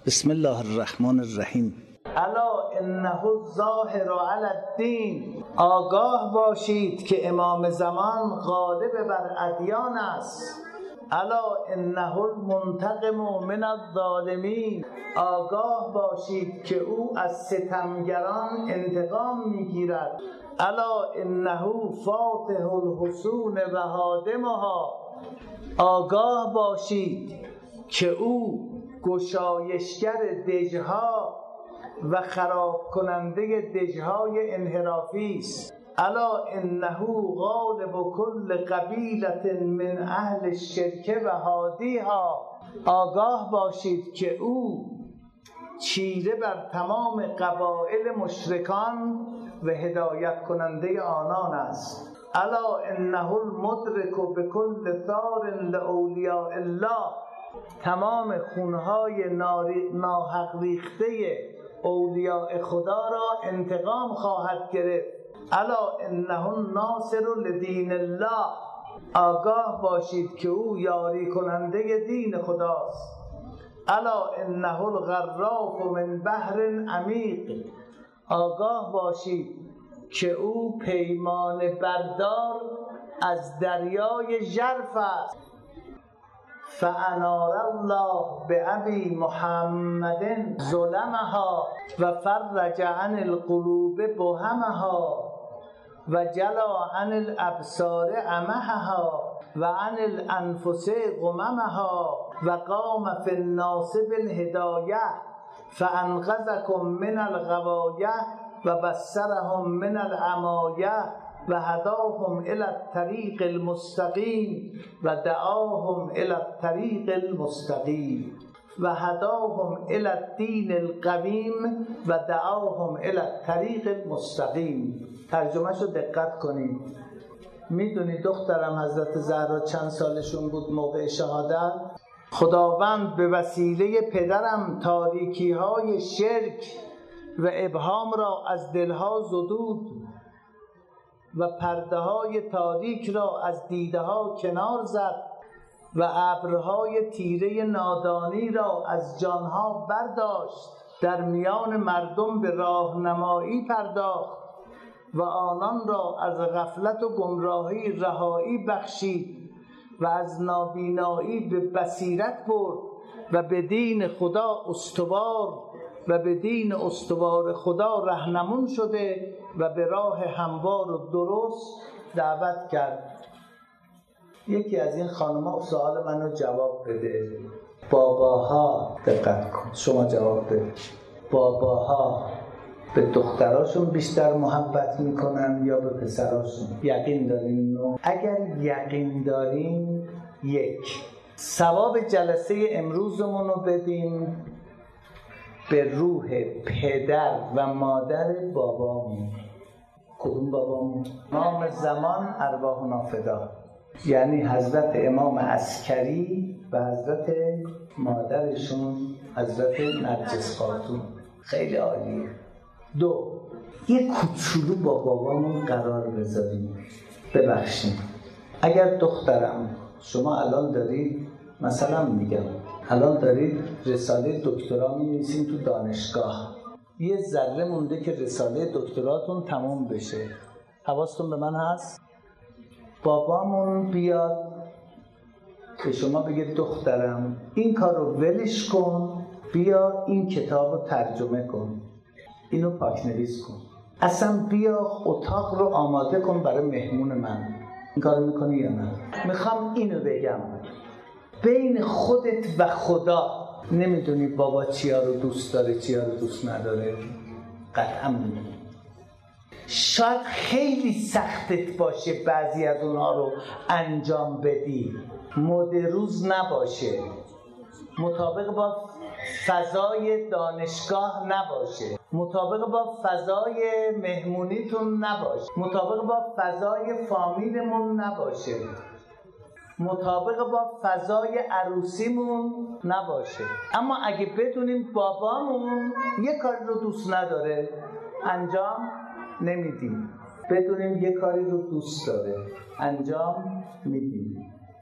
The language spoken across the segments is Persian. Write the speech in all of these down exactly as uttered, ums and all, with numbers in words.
بسم الله الرحمن الرحیم. الا انه الظاهر علی الدین، آگاه باشید که امام زمان غالب بر ادیان است. الا انه المنتقم من الظالمین، آگاه باشید که او از ستمگران انتقام میگیرد. الا انه فاتح الحصون و هادمها، آگاه باشید که او گشایشگر دژها و خراب کننده دژهای انحرافی است. الا انه غالب کل قبیلة من اهل الشرک و هادیها، آگاه باشید که او چیره بر تمام قبایل مشرکان و هدایت کننده آنان است. الا انه المدرک بكل ثار لاولیاء الله، تمام خونهای ناحق ریخته اولیاء خدا را انتقام خواهد گرفت. الا انه الناصر لدین الله، آگاه باشید که او یاری کننده دین خداست. الا انه الغراف من بحر عمیق، آگاه باشید که او پیمان بردار از دریای ژرف است. فانار الله بابی محمد ظلمها و فرج عن القلوب بهمها و جلا عن الابصار عمها و عن الانفس غممها و قام فی الناس بالهدایه فانقذکم من الغوایه و بصرهم من العمایه و هداهم الی الطریق المستقیم و دعاهم الی الطریق المستقیم و هداهم الی الدین القویم و دعاهم الی الطریق المستقیم. ترجمهش رو دقت کنید. میدونی دخترم حضرت زهرا چند سالشون بود موقع شهادت؟ خداوند به وسیله پدرم تاریکی های شرک و ابهام را از دلها زدود و پرده های تاریک را از دیده ها کنار زد و ابرهای تیره نادانی را از جانها برداشت. در میان مردم به راهنمایی پرداخت و آنان را از غفلت و گمراهی رهایی بخشید و از نابینایی به بصیرت برد و به دین خدا استوار و به دین استوار خدا رهنمون شده و به راه هموار و درست دعوت کرد. یکی از این خانم‌ها سوال منو جواب بده. باباها، دقت کن شما جواب بده، باباها به دختراشون بیشتر محبت میکنن یا به پسراشون؟ یقین دارین؟ اگر یقین دارین، یک، ثواب جلسه امروزمون رو بدیم به روح پدر و مادر بابامون. کدوم بابامون؟ امام زمان ارواحنا فدا، یعنی حضرت امام عسکری و حضرت مادرشون حضرت نرجس خاتون. خیلی عالیه. دو، یه کوچولو با بابامون قرار بذاریم. ببخشید اگر دخترم شما الان دارید، مثلا میگم الان دارید رساله دکترا می‌نویسین تو دانشگاه، یه ذره مونده که رساله دکتراتون تموم بشه، حواستون به من هست؟ بابامون بیاد به شما بگه دخترم این کار رو ولش کن، بیا این کتاب رو ترجمه کن، اینو پاک‌نویس کن، اصلا بیا اتاق رو آماده کن برای مهمون من. این کار رو میکنی یا نه؟ میخوام اینو بگم، بین خودت و خدا نمیدونی بابا چیا رو دوست داره چیا رو دوست نداره؟ قطعا میدونی. شاید خیلی سختت باشه بعضی از اونها رو انجام بدی، مد روز نباشه، مطابق با فضای دانشگاه نباشه، مطابق با فضای مهمونیتون نباشه، مطابق با فضای فامیلمون نباشه، مطابق با فضای عروسیمون نباشه. اما اگه بدونیم بابامون یه کاری رو دوست نداره انجام نمیدیم، بدونیم یه کاری رو دوست داره انجام میدیم.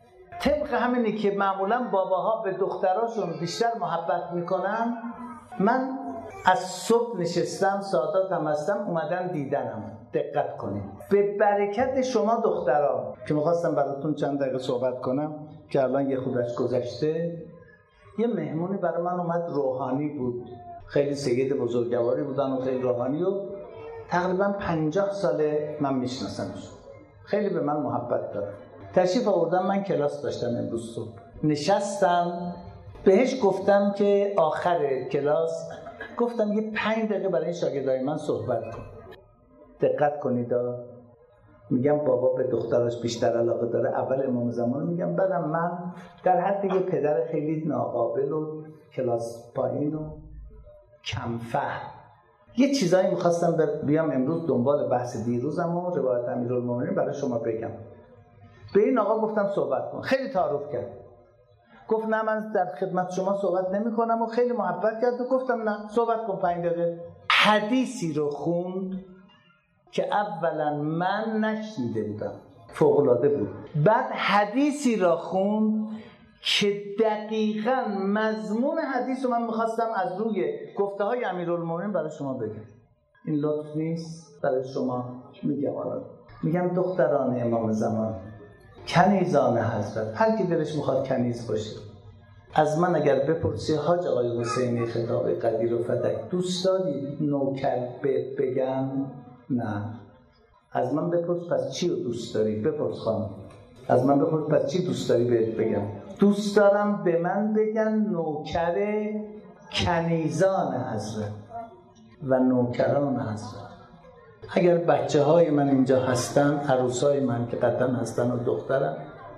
طبق همینی که معمولا باباها به دختراشون بیشتر محبت میکنن، من از صبح نشستم ساعتاتم هستم اومدن دیدنم. دقت کنید به برکت شما دختران که میخواستم براتون چند دقیقه صحبت کنم که الان یه خودش گذشته. یه مهمونی برای من اومد، روحانی بود، خیلی سید بزرگواری بودن و خیلی روحانی و تقریبا پنجاه ساله من میشناسمش، خیلی به من محبت داره. تشریف آوردم، من کلاس داشتم امروز صبح، نشستم بهش گفتم که آخر کلاس گفتم یه پنج دقیقه برای شاگردای من صحبت کن. دقت کنید، میگم بابا به دختراش بیشتر علاقه داره، اول امام زمان میگم، بعدم من در حد یه پدر خیلی ناقابل و کلاس پایین و کم فهم یه چیزایی میخواستم بیام امروز دنبال بحث دیروزم و روایت امیرالمومنین برای شما بگم. به این آقا گفتم صحبت کن، خیلی تعارف کرد، گفت نه من در خدمت شما صحبت نمی کنم و خیلی محبت کرد و گفتم نه صحبت کن پنج دقیقه. حدیثی رو خوند که اولا من نشنیده بودم، فوق‌العاده بود. بعد حدیثی را خوند که دقیقاً مضمون حدیث رو من میخواستم از روی گفته های امیرالمومنین برای شما بگم. این لطف نیست برای شما؟ میگم آره. میگم دختران امام زمان، کنیزان حضرت، هر کی دلش میخواد کنیز باشه، از من اگر بپرسی حاج آقای حسینی خطاب قدیر و فدک دوست داری نوکر بهت بگم؟ نه. از من بپرس پس چی رو دوست داری؟ بپرس خانم، از من بپرس پس چی دوست داری بهت بگم؟ دوست دارم به من بگن نوکر کنیزان حضرت و نوکران حضرت. اگر بچه های من اینجا هستن، عروس های من که قطعا هستن و دخترم،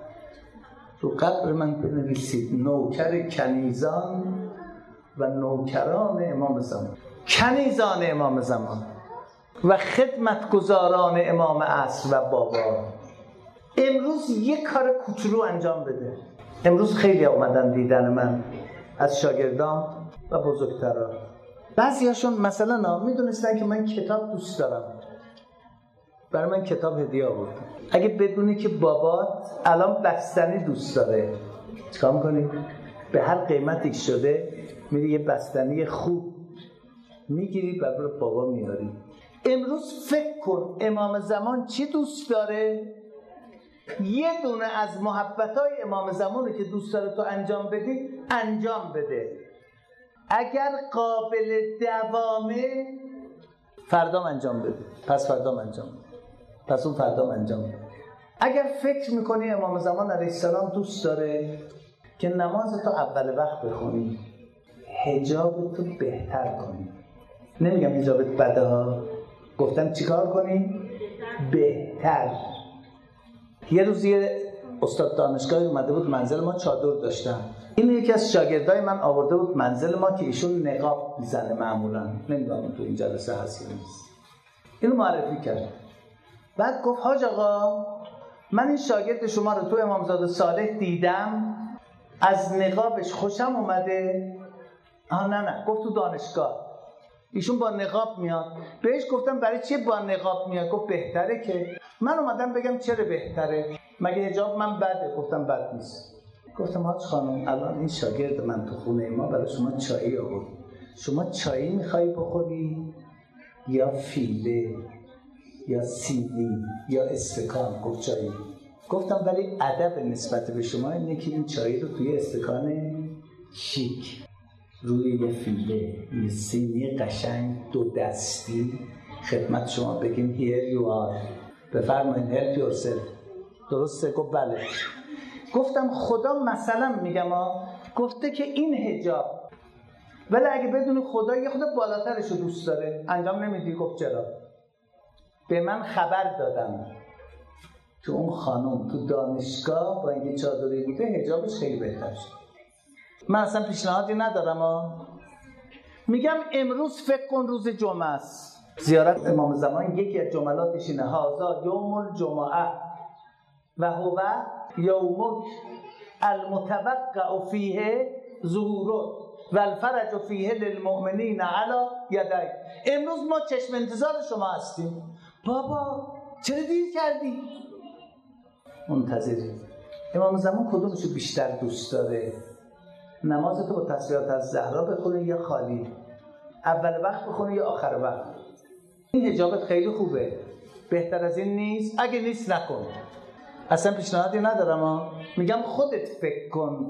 رو قبر من بنویسید نوکر کنیزان و نوکران امام زمان. کنیزان امام زمان و خدمتگزاران امام عصر و بابا. امروز یک کار کوچولو انجام بده. امروز خیلی اومدن دیدن من از شاگردان و بزرگتران. بعضی هاشون مثلا میدونستن که من کتاب دوست دارم، برای من کتاب هدیه آورد. اگه بدونی که بابات الان بستنی دوست داره، چیکار میکنی؟ به هر قیمتی شده میری یه بستنی خوب میگیری برای بابا میاری. امروز فکر کن امام زمان چی دوست داره؟ یه دونه از محبتای امام زمانی که دوست داره تو انجام بدی انجام بده. اگر قابل دوامه فردام انجام بده، پس فردام انجام بده، پس اون فردام انجام بده. اگر فکر میکنی امام زمان علیه السلام دوست داره که نماز تو اول وقت بخونی، حجاب تو بهتر کنی، نمیگم حجابت بده ها، گفتم چیکار کنی؟ بهتر. یه روز یه استاد دانشگاهی اومده بود منزل ما، چادر داشتن. این یکی از شاگردای من آورده بود منزل ما که ایشون نقاب میزنه معمولا، نمیدونم تو این جلسه هست یا نیست. اینو معرفی کرد. بعد گفت حاج آقا من این شاگرد شما رو تو امامزاده صالح دیدم، از نقابش خوشم اومده. آه نه نه، گفت تو دانشگاه ایشون با نقاب میاد. بهش گفتم برای چی با نقاب میاد؟ گفت بهتره که. من اومدم بگم چرا بهتره؟ مگه حجاب من بده؟ گفتم بد نیست. گفتم حاج خانم الان این شاگرد من تو خونه ما برای شما چایی آورد، شما چایی میخوایی بخوری یا فیله یا سیلی یا استکان؟ گفت چایی. گفتم ولی ادب نسبت به شما اینه که این چایی رو توی استکان شیک روی یه فیله، یه سینی قشنگ دو دستی خدمت شما بگیم here you are، بفرمایید help yourself. درسته؟ گفت بله. گفتم خدا مثلا میگم ها گفته که این حجاب، ولی اگه بدون خدا یه خود بالاترش رو دوست داره انجام نمیدی؟ گفت چرا؟ به من خبر دادم که اون خانم تو دانشگاه با اینکه چادری بوده حجابش خیلی بهتر شد. من اصلا پیشنهادی ندارم ها. میگم امروز فکر کن روز جمعه است، زیارت امام زمان یکی از جملاتش اینه هذا یوم الجمعه و هو یوم المتوقع فیه ظهور و الفرج فیه للمؤمنین علی یدی. امروز ما چشم انتظار شما هستیم. بابا چرا دیر کردی؟ منتظری. امام زمان کدومشو بیشتر دوست داره؟ نماز تو با تسبیحات از زهرا بخونی یا خالی؟ اول وقت بخونی یا آخر وقت؟ این حجابت خیلی خوبه، بهتر از این نیست؟ اگه نیست نکن، اصلا پیشنهادی ندارم ها. میگم خودت فکر کن.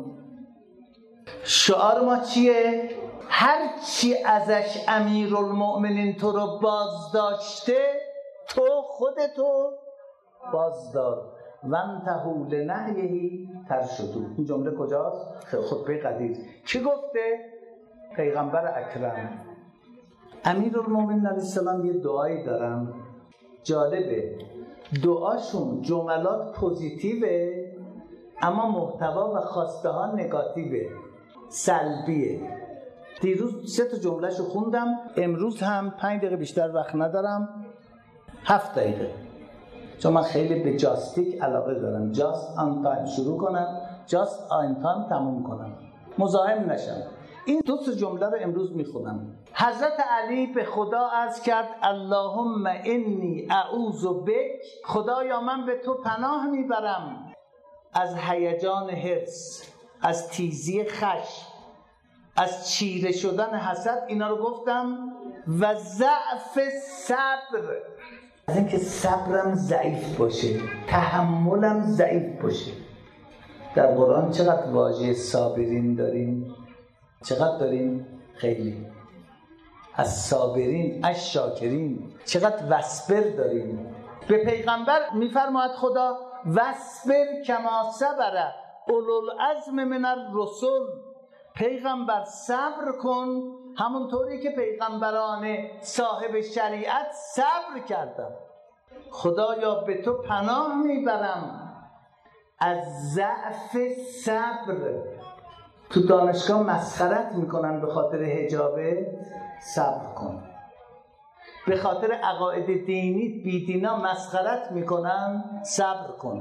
شعار ما چیه؟ هر چی ازش امیرالمؤمنین تو رو باز داشته تو خودتو بازدار. وانتهوا لنهیه ترشدوا. این جمله کجاست؟ خطبه قدیر. کی گفته؟ پیغمبر اکرم. امیرالمؤمنین علیه السلام یه دعایی دارن جالبه، دعاشون جملات پوزیتیوه اما محتوا و خواسته ها نگاتیوه، سلبیه. دیروز سه تا جملهشو خوندم، امروز هم پنج دقیقه بیشتر وقت ندارم، هفت دقیقه، چون من خیلی به جاستیک علاقه دارم. جاست آن تایم شروع کنم، جاست آن تایم تموم کنم، مزاحم نشم. این دو تا جمله رو امروز میخونم. حضرت علی به خدا عرض کرد اللهم انی اعوذ بک، خدایا من به تو پناه میبرم از هیجان حرص، از تیزی خشم، از چیره شدن حسد، اینا رو گفتم، و ضعف صبر، از اینکه صبرم ضعیف باشه، تحملم ضعیف باشه. در قرآن چقدر واژه صابرین داریم؟ چقدر داریم؟ خیلی. از صابرین، از شاکرین. چقدر وصبر داریم؟ به پیغمبر میفرماید خدا وصبر کما صبر اولوالعزم من الرسل، پیغمبر صبر کن همونطوری که پیغمبران صاحب شریعت صبر کردن. خدایا به تو پناه میبرم از ضعف صبر. تو دانشگاه مسخرت میکنن به خاطر حجابه، صبر کن. به خاطر عقاید دینی بیدینا مسخرت میکنن، صبر کن.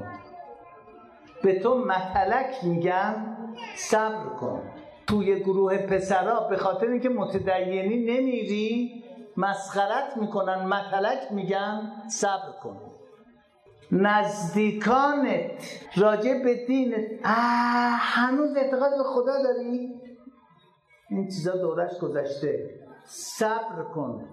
به تو متلک میگن، صبر کن. توی گروه پسرا به خاطر اینکه متدینی نمیری مسخرت میکنن، متلک میگن، صبر کن. نزدیکانت راجع به دینت هنوز اعتقاد به خدا داری؟ این چیزا دورش گذشته، صبر کن.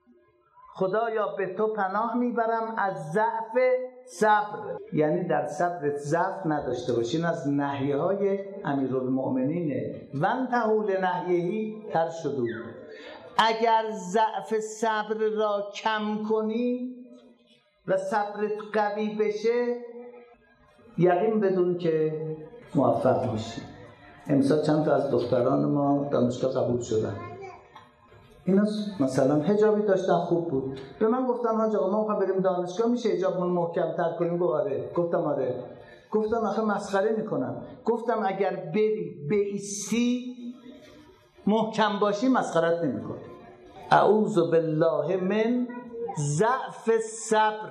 خدایا به تو پناه میبرم از ضعف صبر، یعنی در صبرت ضعف نداشته باشی. این از نهیه های امیرالمؤمنینه. وانتهوا لنهیه ترشدوا. اگر ضعف صبر را کم کنی و صبرت قوی بشه، یقین بدون که موفق میشی. امسال چند تا از دختران ما دانشگاه قبول شدن. اینا مثلا حجابی داشتن خوب بود، به من گفتن حاج آقا ما می‌خوایم بریم دانشگاه، میشه حجابمون محکم‌تر کنیم؟ گفتم آره. گفتم آره. گفتم آخه مسخره میکنم. گفتم اگر بری بایستی محکم باشی مسخرت نمیکنه. اعوذ بالله من ضعف صبر.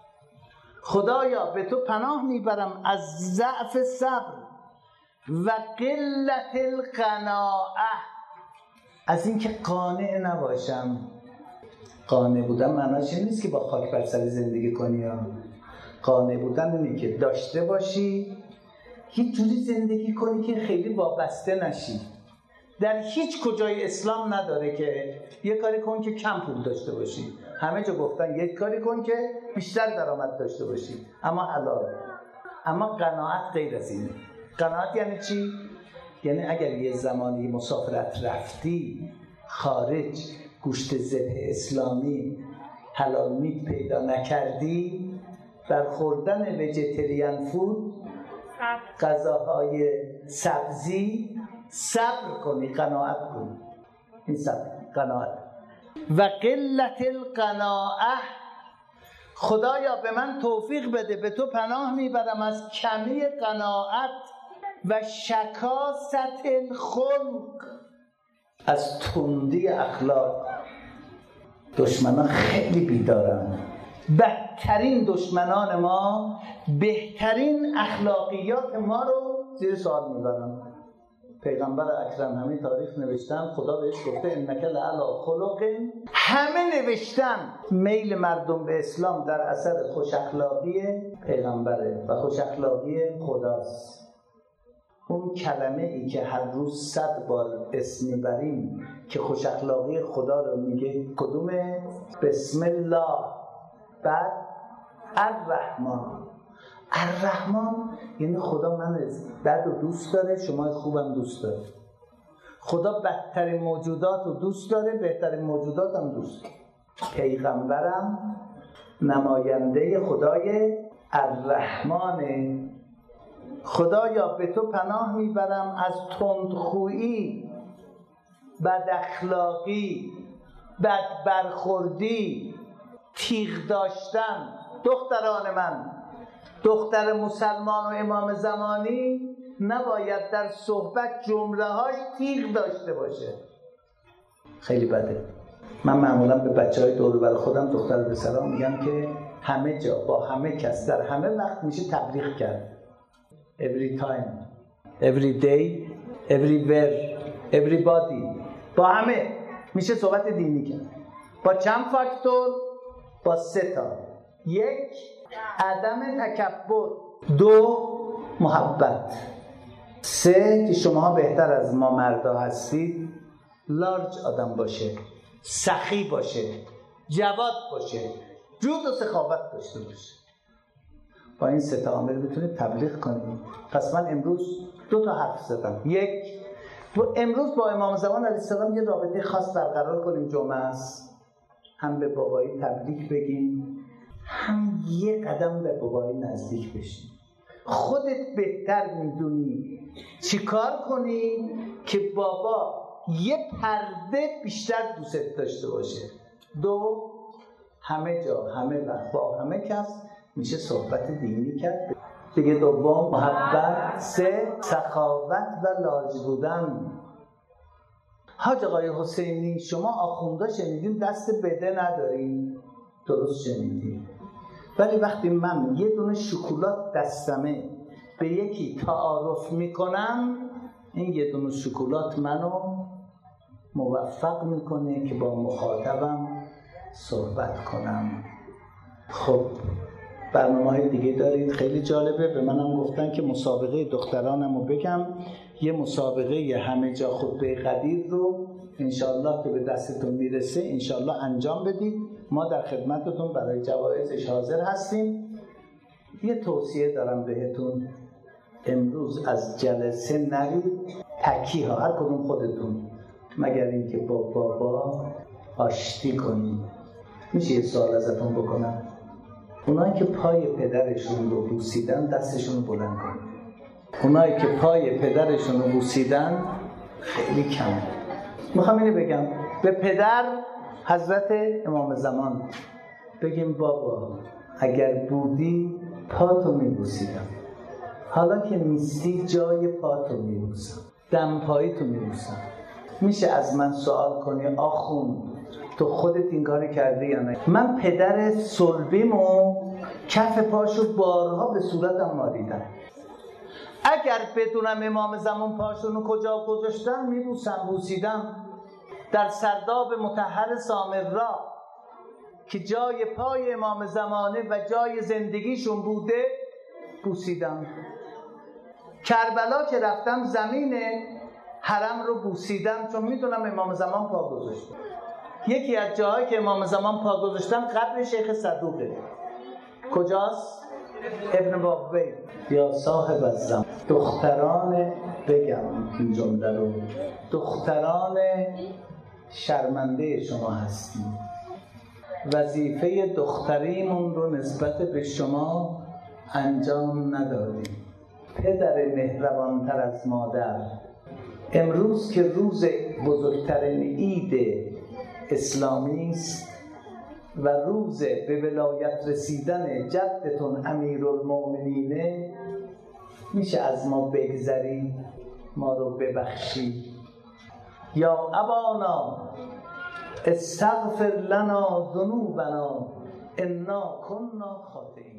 خدایا به تو پناه میبرم از ضعف صبر و قلت القناعه، از اینکه قانع نباشم. قانع بودن معناش این نیست که با خاک بر سر زندگی کنی ها. قانع بودن اینه که داشته باشی، یه جوری زندگی کنی که خیلی وابسته نشی. در هیچ کجای اسلام نداره که یه کاری کن که کم پول داشته باشی. همه جا گفتن یک کاری کن که بیشتر درآمد داشته باشی، اما حلال. اما قناعت غیر از اینه. قناعت یعنی چی؟ یعنی اگر یه زمانی مسافرت رفتی خارج، گوشت ذبح اسلامی حلال میت پیدا نکردی، در خوردن ویژیتریان فود، غذاهای سبزی صبر کنی، قناعت کنی. این صبر، قناعت. و قلت القناعه، خدایا به من توفیق بده، به تو پناه میبرم از کمی قناعت و شکاست الخلق، از تندی اخلاق. دشمنان خیلی بیدارن. بدترین دشمنان ما بهترین اخلاقیات ما رو زیر سوال میبرن. پیغمبر اکرم همین تاریخ نوشتن، خدا بهش گفته انک لعلی خلق. همه نوشتن میل مردم به اسلام در اثر خوش اخلاقی پیغمبره و خوش اخلاقی خداست. اون کلمه ای که هر روز صد بار اسم میبریم که خوش اخلاقی خدا رو میگه کدومه؟ بسم الله، بعد الرحمن. الرحمن یعنی خدا من بد و دوست داره، شما خوبم دوست داره. خدا بدترین موجودات رو دوست داره، بهترین موجودات هم دوست داره. پیغمبرم نماینده خدای الرحمنه. خدایا به تو پناه میبرم از تندخویی، بد اخلاقی، بد برخوردی، تیغ داشتن. دختران من، دختر مسلمان و امام زمانی نباید در صحبت جمله هاش تیغ داشته باشه. خیلی بده. من معمولا به بچه های دور و بر خودم، دختر پسرام میگم که همه جا با همه کس در همه وقت میشه تبلیغ کرد. every time, every day, everywhere, everybody. با همه میشه صحبت دینی کرد. با چند فاکتور؟ با سه تا. یک، عدم تکبر. دو، محبت. سه، که شما بهتر از ما مردا هستید، لارج آدم باشه، سخی باشه، جواد باشه، جود و سخاوت داشته باشه. با این سه تا عامل میتونید تبلیغ کنید. پس من امروز دو تا حرف زدم. یک، امروز با امام زمان علیه السلام یه رابطه خاص برقرار کنیم. جمعه است، هم به بابایی تبریک بگیم، هم یه قدم به بابایی نزدیک بشیم. خودت بهتر میدونی چی کار کنی که بابا یه پرده بیشتر دوست داشته باشه. دو، همه جا همه وقت با همه کس میشه صحبت دینی کرد. دیگه دوم محبت. سه، سخاوت و لارج بودن. حاج آقای حسینی، شما آخوندا شنیدین دست بده ندارین؟ درست شنیدین. ولی وقتی من یه دونه شکلات دستمه به یکی تعارف میکنم، این یه دونه شکلات منو موفق میکنه که با مخاطبم صحبت کنم. خب برنامه‌های دیگه دارید خیلی جالبه. به منم گفتن که مسابقه دخترانمو بگم، یه مسابقه همه جا خطبه قدیر رو انشالله که به دستتون میرسه انشالله انجام بدید. ما در خدمتتون برای جوایزش حاضر هستیم. یه توصیه دارم بهتون، امروز از جلسه نرید تکی ها، هر کدوم خودتون، مگر اینکه با بابا آشتی کنید. میشه یه سوال ازتون بکنم؟ اونایی که پای پدرشون رو بوسیدن دستشون رو بلند کنید. اونایی که پای پدرشون رو بوسیدن خیلی کمه. میخوام اینو بگم به پدر حضرت امام زمان بگیم بابا اگر بودی پاتو میبوسیدم، حالا که نیستی جای پاتو میبوسم، دم پاییتو میبوسم. میشه از من سوال کنی آخوند تو خودت این کاری کردی یا نه؟ من پدر صلبیمو کف پاشو بارها به صورتم مالیدم. اگر بدونم امام زمان پاشونو کجا گذاشتن میبوسم، بوسیدم. در سرداب مطهر سامرا که جای پای امام زمانه و جای زندگیشون بوده بوسیدم. کربلا که رفتم زمین حرم رو بوسیدم، چون میدونم امام زمان پا گذاشتن. یکی از جاهایی که امام زمان پا گذاشتن قبر شیخ صدوقه. کجاست؟ ابن بابوی یا صاحب الزمان. دختران، بگم این جمله رو، دختران شرمنده شما هستیم. وظیفه دختریمون رو نسبت به شما انجام ندادیم. پدر مهربانتر از مادر، امروز که روز بزرگترین عید اسلامی است و روز به ولایت رسیدن جدتون امیرالمؤمنینه، میشه از ما بگذری، ما رو ببخشی. یا ابانا استغفر لنا ذنوبنا انا كنا خاطئین.